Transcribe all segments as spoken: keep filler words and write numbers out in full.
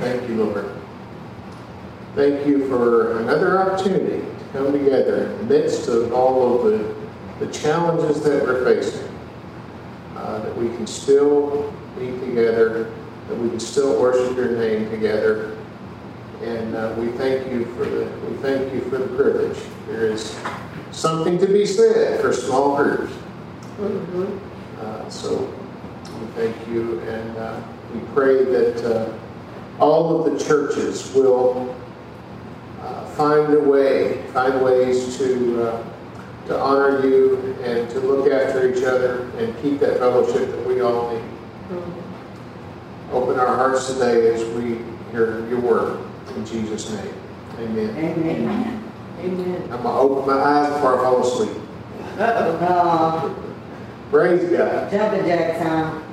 Thank you, Lord. Thank you for another opportunity to come together in the midst of all of the, the challenges that we're facing. Uh, that we can still be together, that we can still worship your name together. And uh, we thank you for the we thank you for the privilege. There is something to be said for small groups. Mm-hmm. uh, so we thank you, and uh, we pray that uh, all of the churches will uh, find a way, find ways to uh, to honor you and to look after each other and keep that fellowship that we all need. Mm-hmm. Open our hearts today as we hear your word. In Jesus' name. Amen. Amen. Amen. I'm going to open my eyes before I fall asleep. Uh-oh. Praise God. Jumping jack time.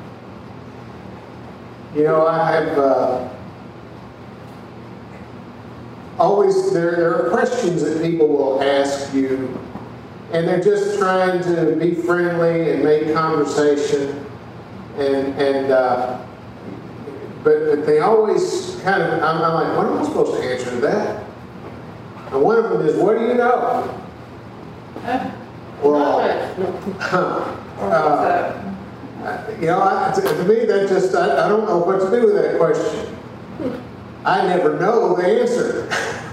You know, I have uh, always, there, there are questions that people will ask you, and they're just trying to be friendly and make conversation, and, and, uh, But, but they always kind of, I'm, I'm like, what am I supposed to answer to that? And one of them is, what do you know? Uh, Well, huh, uh, you know, I, to, to me, that just, I, I don't know what to do with that question. I never know the answer.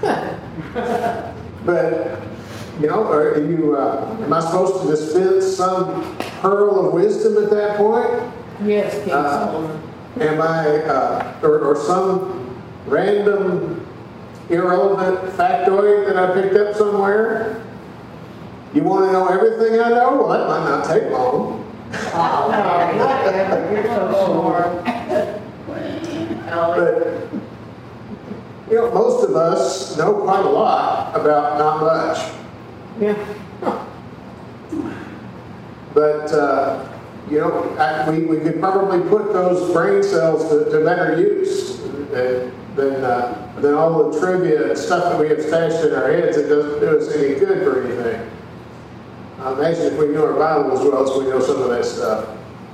But, you know, are you, uh, am I supposed to dispense some pearl of wisdom at that point? Yes, King Uh, Solomon. Am I, uh, or, or some random, irrelevant factoid that I picked up somewhere? You want to know everything I know? Well, that might not take long. Oh, No, not ever. You're so smart. But, you know, most of us know quite a lot about not much. Yeah. But, uh, you know, I, we, we could probably put those brain cells to, to better use than, than, uh, than all the trivia and stuff that we have stashed in our heads that doesn't do us any good for anything. Uh, imagine if we knew our Bible as well as we know some of that stuff.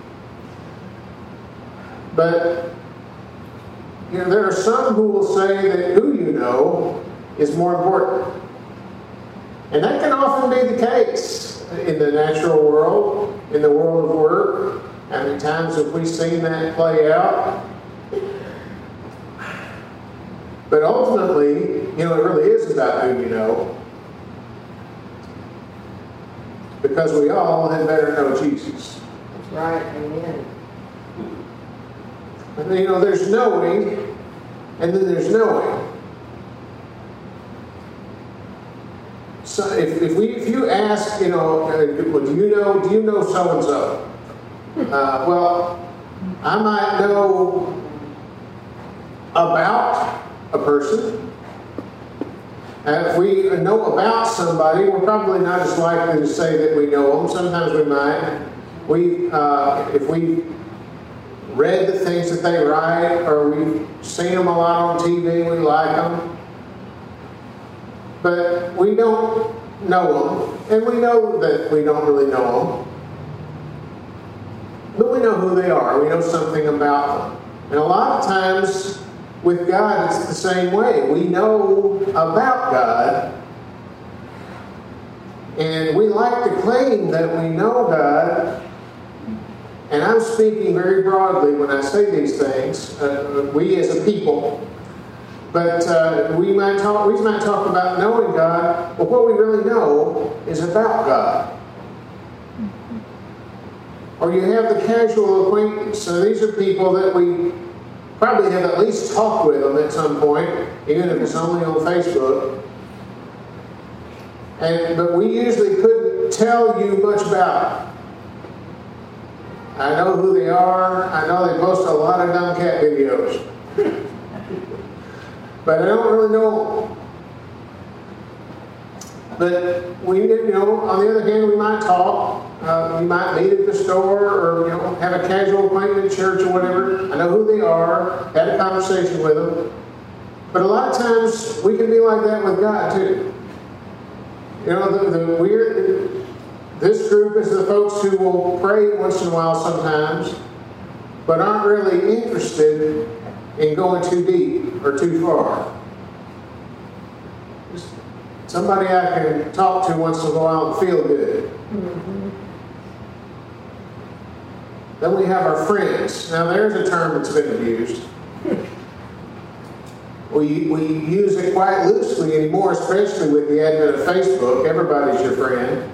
But, you know, there are some who will say that who you know is more important. And that can often be the case in the natural world, in the world of work. How many times have we seen that play out? But ultimately, you know, it really is about who you know. Because we all had better know Jesus. That's right. Amen. And, you know, there's knowing, and then there's knowing. So if, if we if you ask, you know, uh, well, do you know do you know so and so? Uh, well, I might know about a person. And if we know about somebody, we're probably not as likely to say that we know them. Sometimes we might. We uh, if we read the things that they write, or we've seen them a lot on T V, we like them. But we don't know them, and we know that we don't really know them. But we know who they are. We know something about them. And a lot of times with God, it's the same way. We know about God, and we like to claim that we know God. And I'm speaking very broadly when I say these things. Uh, we as a people. But uh, we might talk. We might talk about knowing God, but what we really know is about God. Or you have the casual acquaintance. So these are people that we probably have at least talked with them at some point, even if it's only on Facebook. And but we usually couldn't tell you much about them. I know who they are. I know they post a lot of dumb cat videos. But I don't really know. But we, you know, on the other hand, we might talk. Uh, we might meet at the store, or you know, have a casual acquaintance at church or whatever. I know who they are. Had a conversation with them. But a lot of times we can be like that with God too. You know, the, the weird. This group is the folks who will pray once in a while sometimes, but aren't really interested in going too deep or too far. Just somebody I can talk to once in a while and feel good. Mm-hmm. Then we have our friends. Now there's a term that's been abused. We, we use it quite loosely anymore, especially with the advent of Facebook. Everybody's your friend.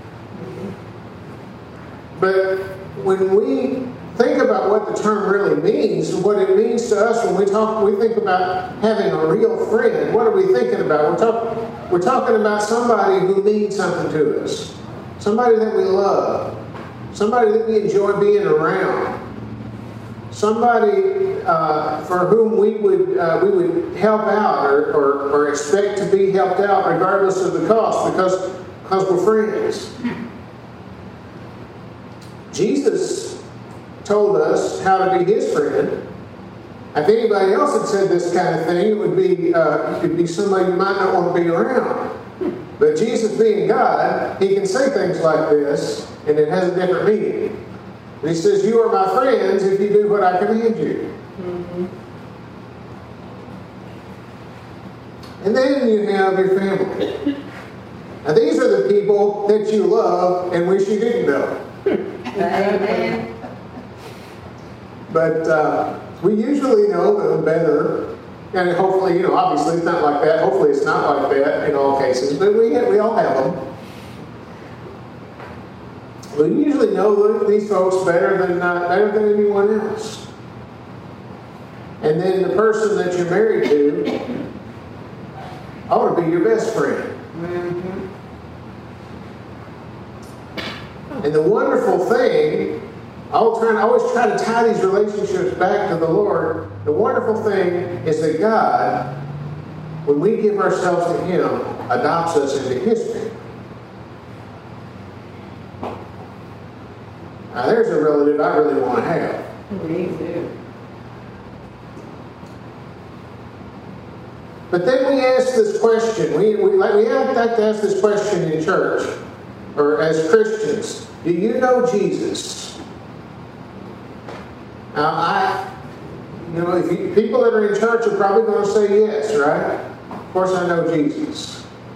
But when we think about what the term really means and what it means to us when we talk, we think about having a real friend. What are we thinking about? We're, talk, we're talking about somebody who means something to us. Somebody that we love. Somebody that we enjoy being around. Somebody uh, for whom we would uh, we would help out or, or, or expect to be helped out regardless of the cost because, because we're friends. Jesus told us how to be His friend. If anybody else had said this kind of thing, it would be uh, it could be somebody you might not want to be around. But Jesus being God, He can say things like this, and it has a different meaning. He says, "You are my friends if you do what I command you." Mm-hmm. And then you have your family. Now these are the people that you love and wish you didn't know. Amen. But uh, we usually know them better. And hopefully, you know, obviously it's not like that. Hopefully it's not like that in all cases. But we, we all have them. We usually know these folks better than uh, better than anyone else. And then the person that you're married to ought to be your best friend. Mm-hmm. And the wonderful thing, I'll try, I always try to tie these relationships back to the Lord. The wonderful thing is that God, when we give ourselves to Him, adopts us into His family. Now there's a relative I really want to have. Me too. But then we ask this question. We, we, like, we have to ask this question in church, or as Christians. Do you know Jesus? Now, I, you know, if you, people that are in church are probably going to say yes, right? Of course I know Jesus.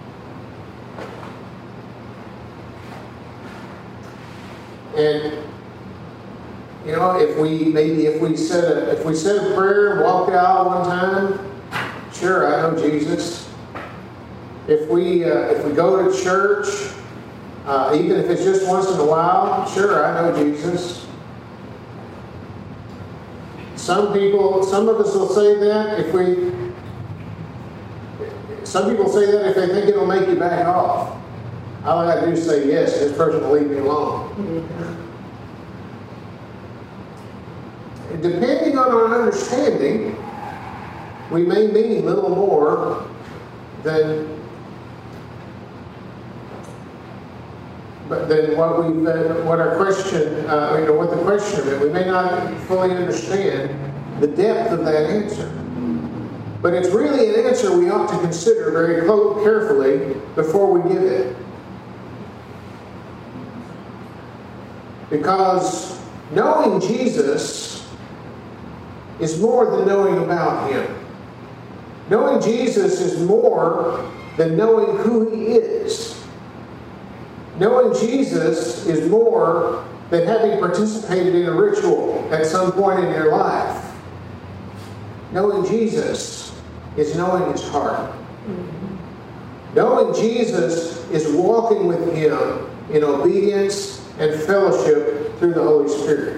And, you know, if we, maybe if we said a, if we said a prayer and walked the aisle one time, sure, I know Jesus. If we, uh, if we go to church, uh, even if it's just once in a while, sure, I know Jesus. Some people, some of us will say that if we, some people say that if they think it'll make you back off. All I got to do is say yes, this person will leave me alone. Mm-hmm. And depending on our understanding, we may mean a little more than, but than what we, uh, what our question, uh, you know, what the question meant. We may not fully understand the depth of that answer. But it's really an answer we ought to consider very carefully before we give it. Because knowing Jesus is more than knowing about Him. Knowing Jesus is more than knowing who He is. Knowing Jesus is more than having participated in a ritual at some point in your life. Knowing Jesus is knowing His heart. Mm-hmm. Knowing Jesus is walking with Him in obedience and fellowship through the Holy Spirit.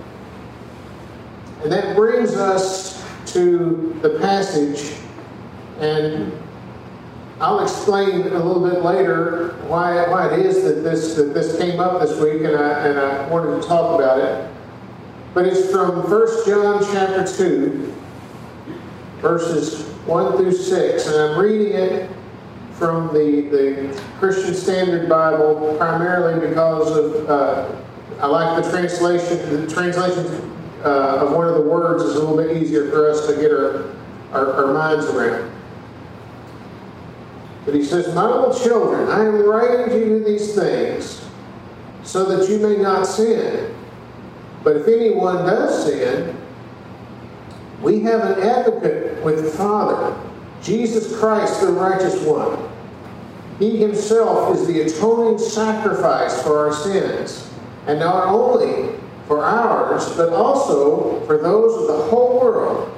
And that brings us to the passage, and I'll explain a little bit later why, why it is that this, that this came up this week, and I, and I wanted to talk about it. But it's from First John chapter two, verses one through six, and I'm reading it from the, the Christian Standard Bible primarily because of uh, I like the translation. The translation uh, of one of the words is a little bit easier for us to get our, our, our minds around. But he says, "My little children, I am writing to you these things so that you may not sin. But if anyone does sin, We have an advocate with the Father, Jesus Christ, the righteous one. He himself is the atoning sacrifice for our sins, and not only for ours, but also for those of the whole world.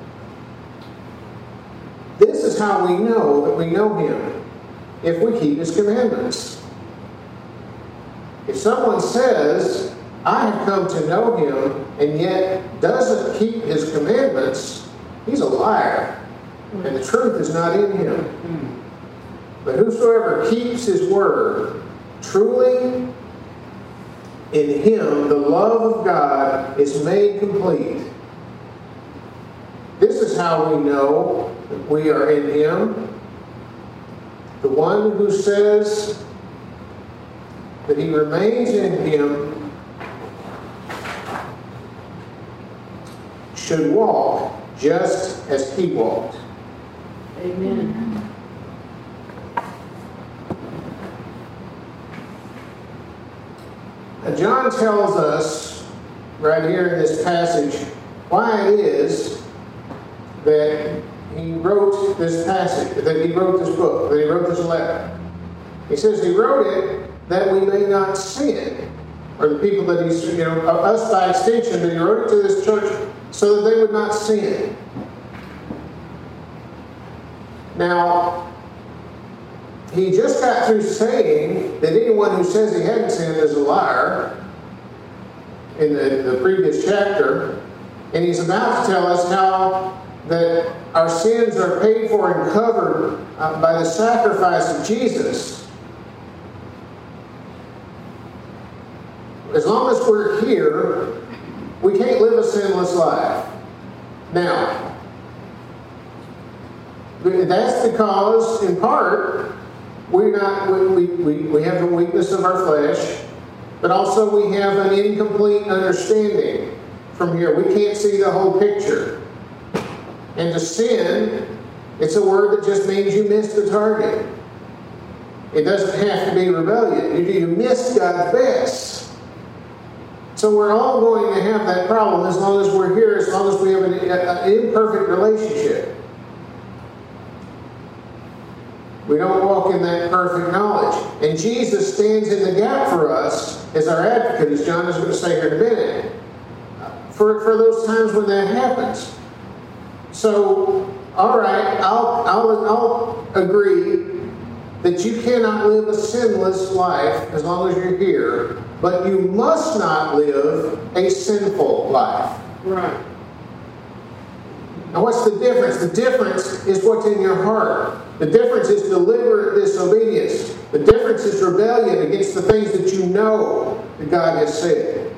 This is how we know that we know him, if we keep his commandments. If someone says, I have come to know him, and yet doesn't keep his commandments, he's a liar, and the truth is not in him. But whosoever keeps his word, truly in him the love of God is made complete. This is how we know that we are in him. The one who says that he remains in him should walk just as he walked. Amen. Now, John tells us right here in this passage why it is that he wrote this passage, that he wrote this book, that he wrote this letter. He says he wrote it that we may not sin, or the people that he's, you know, us by extension, but he wrote it to this church so that they would not sin. Now, he just got through saying that anyone who says he hadn't sinned is a liar in the, the previous chapter, and he's about to tell us how that our sins are paid for and covered uh, by the sacrifice of Jesus. As long as we're here, we can't live a sinless life. Now, that's because, in part, we're not, we, we, we have the weakness of our flesh, but also we have an incomplete understanding from here. We can't see the whole picture. And to sin, it's a word that just means you missed the target. It doesn't have to be rebellion. You, you missed God's best. So we're all going to have that problem as long as we're here, as long as we have an, an imperfect relationship. We don't walk in that perfect knowledge. And Jesus stands in the gap for us as our advocate, as John is going to say here in a minute, for, for those times when that happens. So, all right, I'll, I'll, I'll agree that you cannot live a sinless life as long as you're here, but you must not live a sinful life. Right. Now, what's the difference? The difference is what's in your heart. The difference is deliberate disobedience. The difference is rebellion against the things that you know that God has said.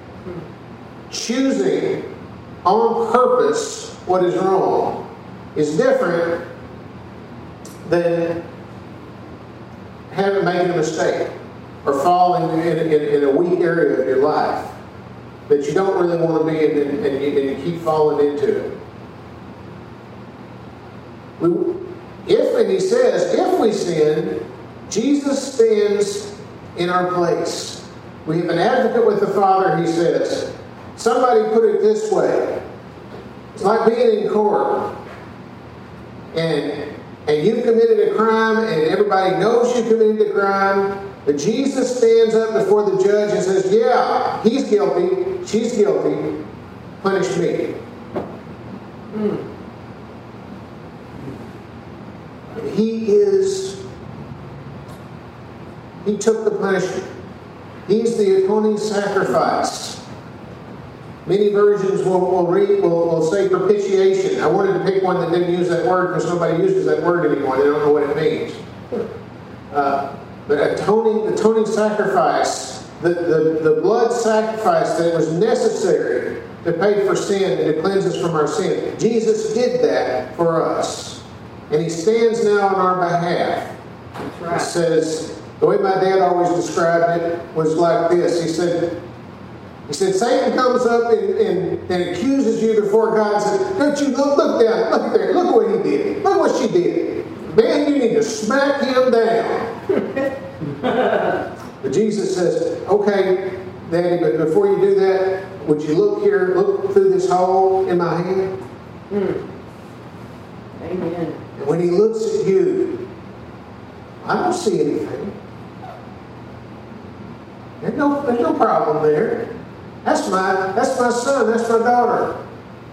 Choosing on purpose what is wrong is different than having made a mistake or falling in, in, in a weak area of your life that you don't really want to be in, and, and, you, and you keep falling into it. We, if, and he says, if we sin, Jesus stands in our place. We have an advocate with the Father, he says. Somebody put it this way. It's like being in court. And, and you've committed a crime, and everybody knows you committed a crime. But Jesus stands up before the judge and says, yeah, he's guilty, she's guilty, punish me. Hmm. He is, he took the punishment. He's the atoning sacrifice. Many versions will, will read, will, will say propitiation. I wanted to pick one that didn't use that word because nobody uses that word anymore. They don't know what it means. Uh, but atoning, atoning sacrifice, the, the, the blood sacrifice that was necessary to pay for sin and to cleanse us from our sin. Jesus did that for us. And he stands now on our behalf. That's right. It says, the way my dad always described it was like this. He said, he said, Satan comes up and, and, and accuses you before God and says, don't you look, look down, look there, look what he did. Look what she did. Man, you need to smack him down. But Jesus says, okay, Daddy, but before you do that, would you look here, look through this hole in my hand? Mm. Amen. And when He looks at you, I don't see anything. There's no, there's no problem there. That's my, that's my son, that's my daughter.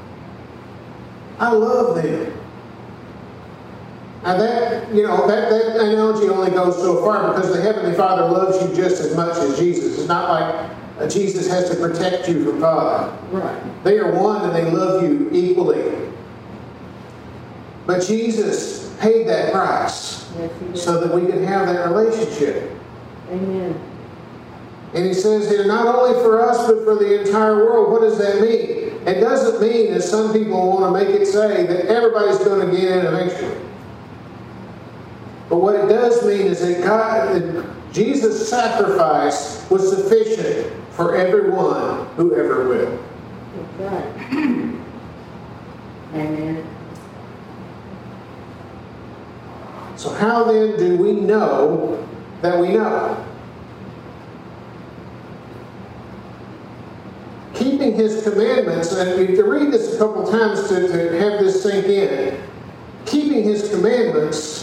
I love them. Now that, you know, that, that analogy only goes so far because the Heavenly Father loves you just as much as Jesus. It's not like uh, Jesus has to protect you from Father. Right. They are one and they love you equally. But Jesus paid that price Yes, He did. so that we can have that relationship. Amen. And He says here, not only for us, but for the entire world. What does that mean? It doesn't mean, as some people want to make it say, that everybody's going to get in eventually. But what it does mean is that God, that Jesus' sacrifice was sufficient for everyone who ever will. That's right. Amen. So how then do we know that we know? Keeping His commandments, and we have to read this a couple times to, to have this sink in. Keeping His commandments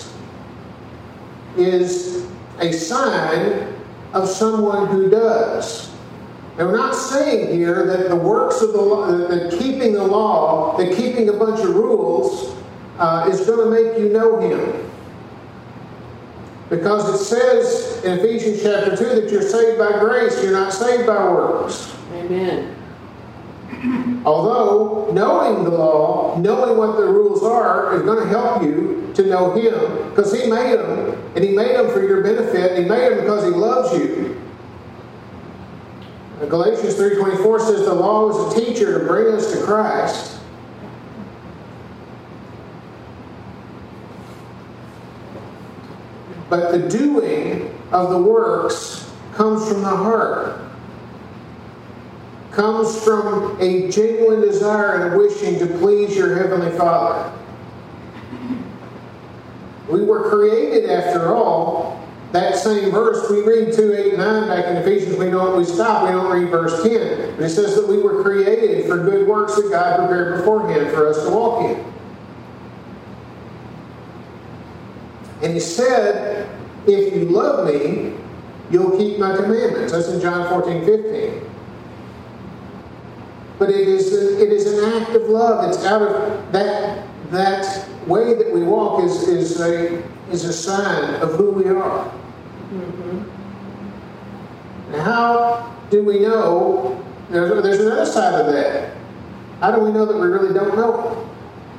is a sign of someone who does. And we're not saying here that the works of the law, that keeping the law, that keeping a bunch of rules uh, is going to make you know Him. Because it says in Ephesians chapter two that you're saved by grace, you're not saved by works. Amen. Although knowing the law, knowing what the rules are, is going to help you to know Him, because He made them, and He made them for your benefit, and He made them because He loves you. Galatians three twenty-four says the law is a teacher to bring us to Christ. But the doing of the works comes from the heart. Comes from a genuine desire and a wishing to please your Heavenly Father. We were created, after all. That same verse, we read two, eight, nine back in Ephesians, we don't, we stop, we don't read verse ten. But it says that we were created for good works that God prepared beforehand for us to walk in. And He said, if you love me, you'll keep my commandments. That's in John fourteen, fifteen. But it is, a, it is an act of love. It's out of that, that way that we walk is, is, a, is a sign of who we are. Mm-hmm. Now, how do we know? There's, there's another side of that. How do we know that we really don't know?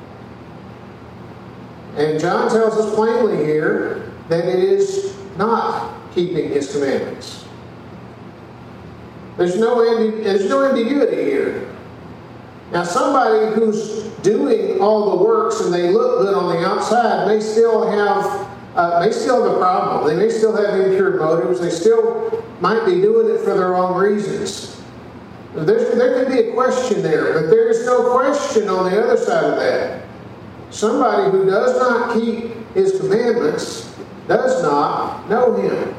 And John tells us plainly here that it is not keeping His commandments. There's no, ambi- there's no ambiguity here. Now, somebody who's doing all the works and they look good on the outside may still have uh, may still have a problem. They may still have impure motives. They still might be doing it for the wrong reasons. There's, there could be a question there, but there is no question on the other side of that. Somebody who does not keep His commandments does not know Him.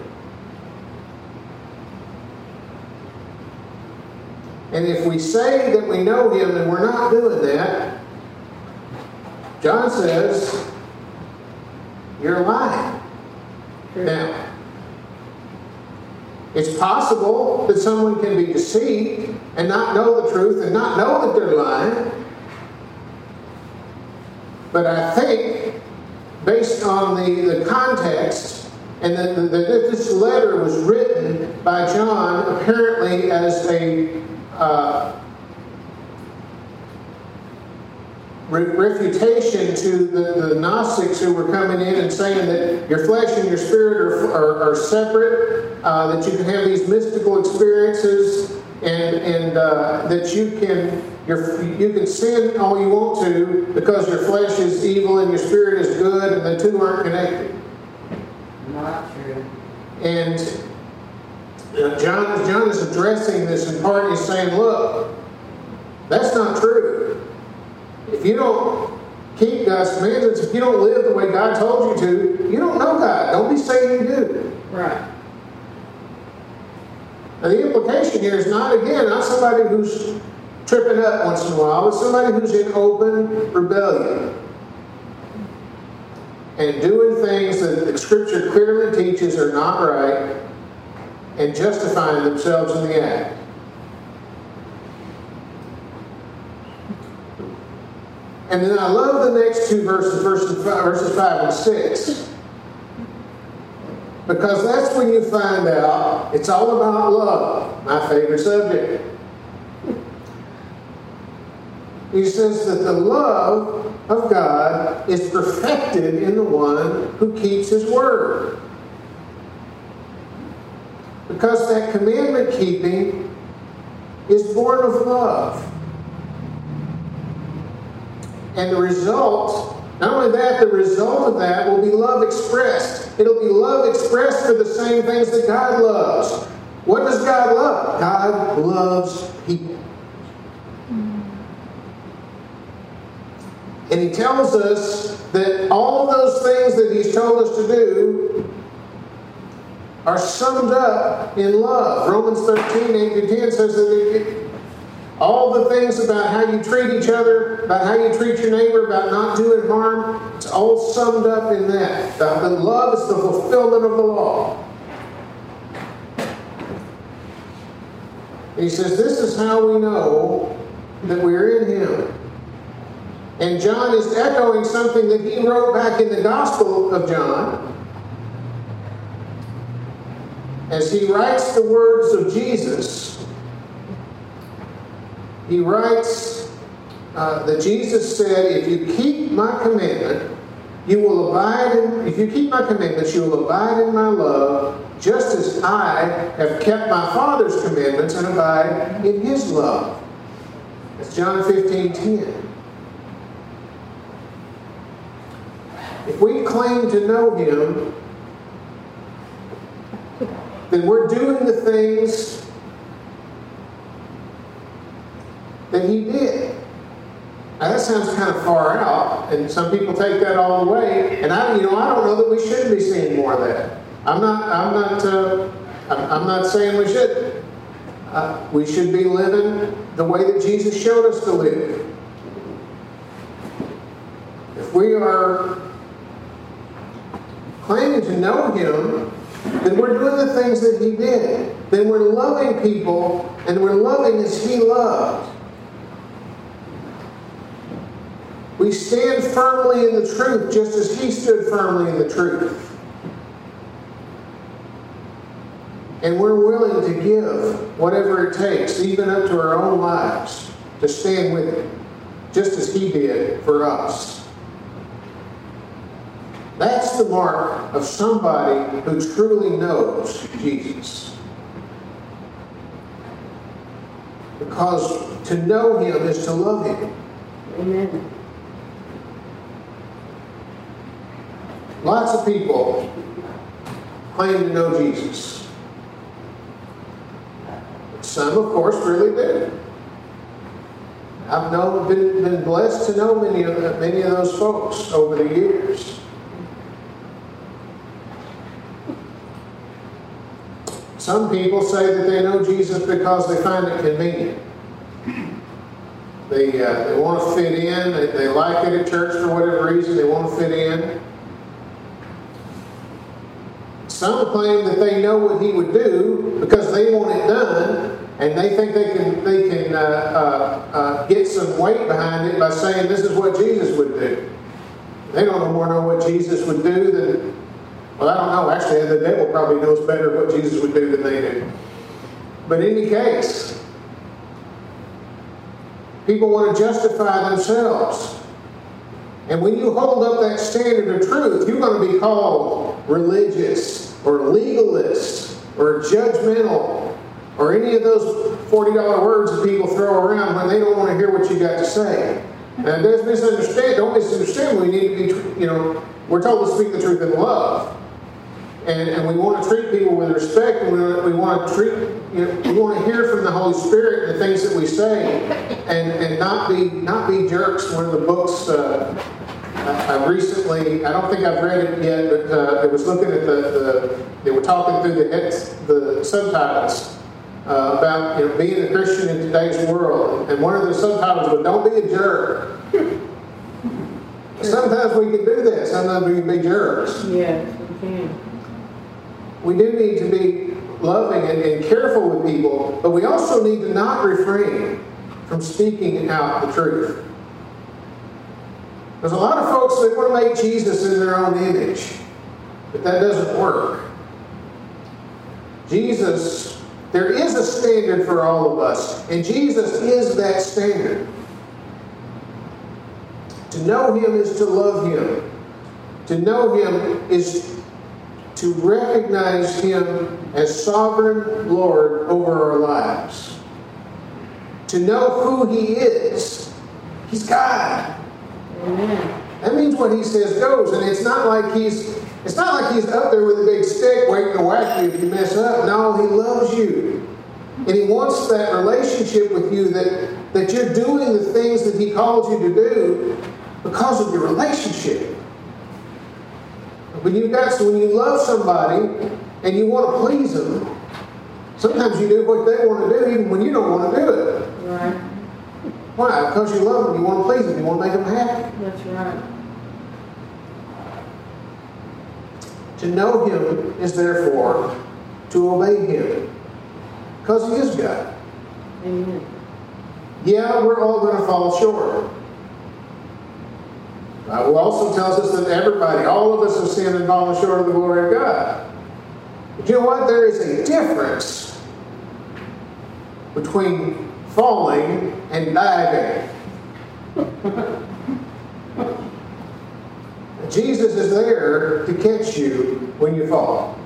And if we say that we know Him and we're not doing that, John says, you're lying. Now, it's possible that someone can be deceived and not know the truth and not know that they're lying. But I think, based on the, the context, and that this letter was written by John apparently as a Uh, refutation to the, the Gnostics who were coming in and saying that your flesh and your spirit are, are, are separate, uh, that you can have these mystical experiences, and, and uh, that you can your, you can sin all you want to because your flesh is evil and your spirit is good, and the two aren't connected. Not true. And John, John is addressing this in part. He's saying, look, that's not true. If you don't keep God's commandments, if you don't live the way God told you to, you don't know God. Don't be saying you do. Right. Now, the implication here is not, again, not somebody who's tripping up once in a while, but somebody who's in open rebellion and doing things that the Scripture clearly teaches are not right and justifying themselves in the act. And then I love the next two verses, verses five, verses five and six. Because that's when you find out it's all about love, my favorite subject. He says that the love of God is perfected in the one who keeps His word. Because that commandment keeping is born of love. And the result, not only that, the result of that will be love expressed. It'll be love expressed for the same things that God loves. What does God love? God loves people. And He tells us that all of those things that He's told us to do are summed up in love. Romans thirteen, eight to ten says that it, all the things about how you treat each other, about how you treat your neighbor, about not doing harm, it's all summed up in that. The, the love is the fulfillment of the law. And He says this is how we know that we're in Him. And John is echoing something that he wrote back in the Gospel of John. As he writes the words of Jesus, he writes uh, that Jesus said, if you keep my commandment, you will abide in, if you keep my commandments, you will abide in my love, just as I have kept my Father's commandments and abide in His love. That's John fifteen ten. If we claim to know Him, then we're doing the things that He did. Now that sounds kind of far out, and some people take that all the way. And I, you know, I don't know that we should be seeing more of that. I'm not. I'm not. Uh, I'm, I'm not saying we should. Uh, we should be living the way that Jesus showed us to live. If we are claiming to know Him, then we're doing the things that He did. Then we're loving people, and we're loving as He loved. We stand firmly in the truth, just as He stood firmly in the truth. And we're willing to give whatever it takes, even up to our own lives, to stand with Him, just as He did for us. That's the mark of somebody who truly knows Jesus. Because to know Him is to love Him. Amen. Lots of people claim to know Jesus. Some, of course, really do. I've known, been, been blessed to know many of, the, many of those folks over the years. Some people say that they know Jesus because they find it convenient. They, uh, they want to fit in. They, they like it at church for whatever reason. They want to fit in. Some claim that they know what He would do because they want it done, and they think they can they can uh, uh, uh, get some weight behind it by saying this is what Jesus would do. They don't no more know what Jesus would do than, well, I don't know. Actually, the devil probably knows better what Jesus would do than they do. But in any case, people want to justify themselves. And when you hold up that standard of truth, you're going to be called religious or legalist or judgmental or any of those forty dollar words that people throw around when they don't want to hear what you got to say. And don't misunderstand, don't misunderstand, we need to be, you know, we're told to speak the truth in love. And, and we want to treat people with respect, and we, we want to treat, you know, we want to hear from the Holy Spirit the things that we say, and, and not be not be jerks. One of the books uh, I, I recently, I don't think I've read it yet, but uh, I was looking at the, the they were talking through the, the subtitles uh, about you know, being a Christian in today's world. And one of the subtitles was, "Don't be a jerk." Sometimes we can do that. Sometimes we can be jerks. Yes, we can. We do need to be loving and, and careful with people, but we also need to not refrain from speaking out the truth. There's a lot of folks that want to make Jesus in their own image, but that doesn't work. Jesus, there is a standard for all of us, and Jesus is that standard. To know Him is to love Him. To know Him is to recognize Him as sovereign Lord over our lives. To know who He is. He's God. Amen. That means what He says goes, and it's not like He's it's not like He's up there with a big stick waiting to whack you if you mess up. No, He loves you. And He wants that relationship with you, that, that you're doing the things that He calls you to do because of your relationship. When you've got, so when you love somebody and you want to please them, sometimes you do what they want to do even when you don't want to do it. Right. Why? Because you love them, you want to please them, you want to make them happy. That's right. To know Him is therefore to obey Him, because He is God. Amen. Yeah, we're all going to fall short. The Bible also tells us that everybody, all of us have sinned and fallen short of the glory of God. But you know what? There is a difference between falling and diving. Jesus is there to catch you when you fall.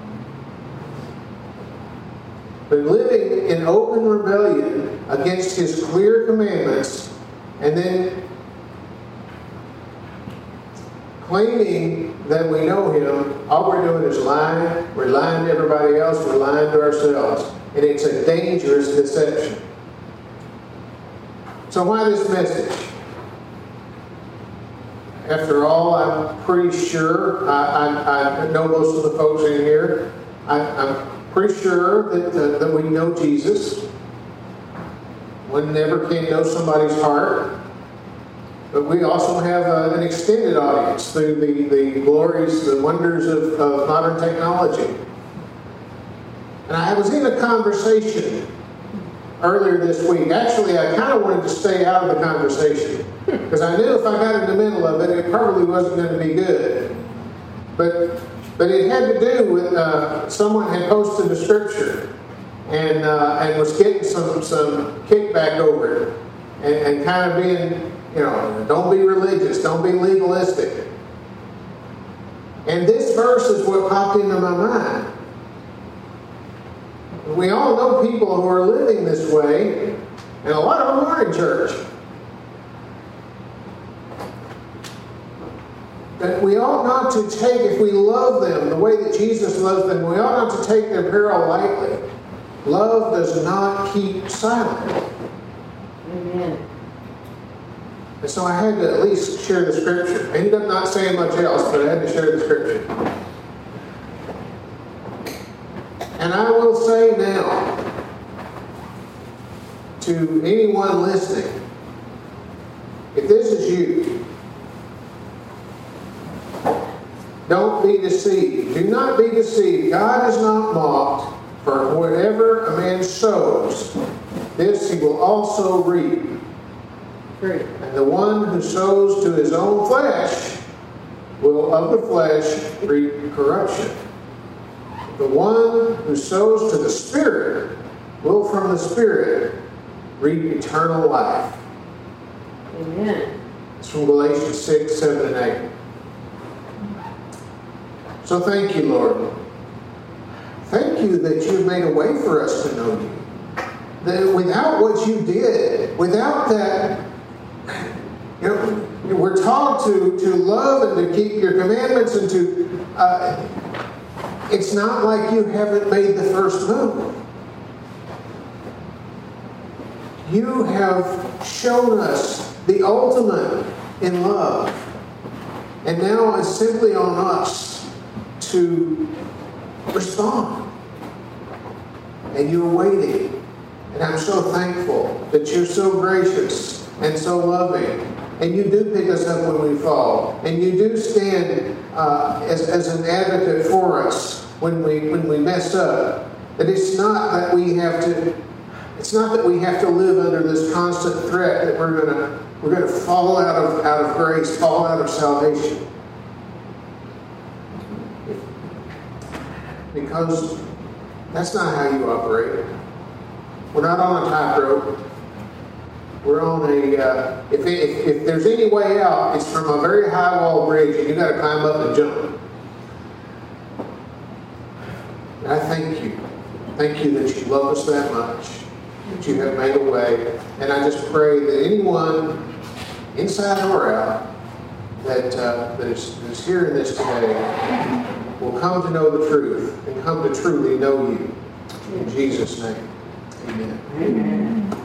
But living in open rebellion against His clear commandments and then claiming that we know Him, all we're doing is lying. We're lying to everybody else. We're lying to ourselves. And it's a dangerous deception. So why this message? After all, I'm pretty sure, I, I, I know most of the folks in here, I, I'm pretty sure that, uh, that we know Jesus. One never can know somebody's heart. But we also have uh, an extended audience through the, the glories, the wonders of, of modern technology. And I was in a conversation earlier this week. Actually, I kind of wanted to stay out of the conversation because I knew if I got in the middle of it, it probably wasn't going to be good. But but it had to do with uh, someone had posted a scripture and uh, and was getting some some kickback over it and, and kind of being, you know, don't be religious, don't be legalistic. And this verse is what popped into my mind. We all know people who are living this way, and a lot of them are in church. That we ought not to take, if we love them the way that Jesus loves them, we ought not to take their peril lightly. Love does not keep silent. Amen. And so I had to at least share the scripture. I ended up not saying much else, but I had to share the scripture. And I will say now to anyone listening, if this is you, don't be deceived. Do not be deceived. God is not mocked, for whatever a man sows, this he will also reap. True. And the one who sows to his own flesh will of the flesh reap corruption. The one who sows to the Spirit will from the Spirit reap eternal life. Amen. It's from Galatians six, seven, and eight. So thank you, Lord. Thank you that you've made a way for us to know you. That without what you did, without that, you know, we're taught to, to love and to keep your commandments and to, uh, it's not like you haven't made the first move. You have shown us the ultimate in love. And now it's simply on us to respond. And you're waiting And I'm so thankful that you're so gracious and so loving. And you do pick us up when we fall. And you do stand uh, as, as an advocate for us when we when we mess up. That it's not that we have to it's not that we have to live under this constant threat that we're gonna we're gonna fall out of out of grace, fall out of salvation. Because that's not how you operate. We're not on a tightrope. We're on a, uh, if, if, if there's any way out, it's from a very high wall bridge and you got to climb up and jump. And I thank you. Thank you that you love us that much, that you have made a way. And I just pray that anyone, inside or out, that, uh, that, is, that is hearing this today will come to know the truth and come to truly know you. In Jesus' name, amen. Amen.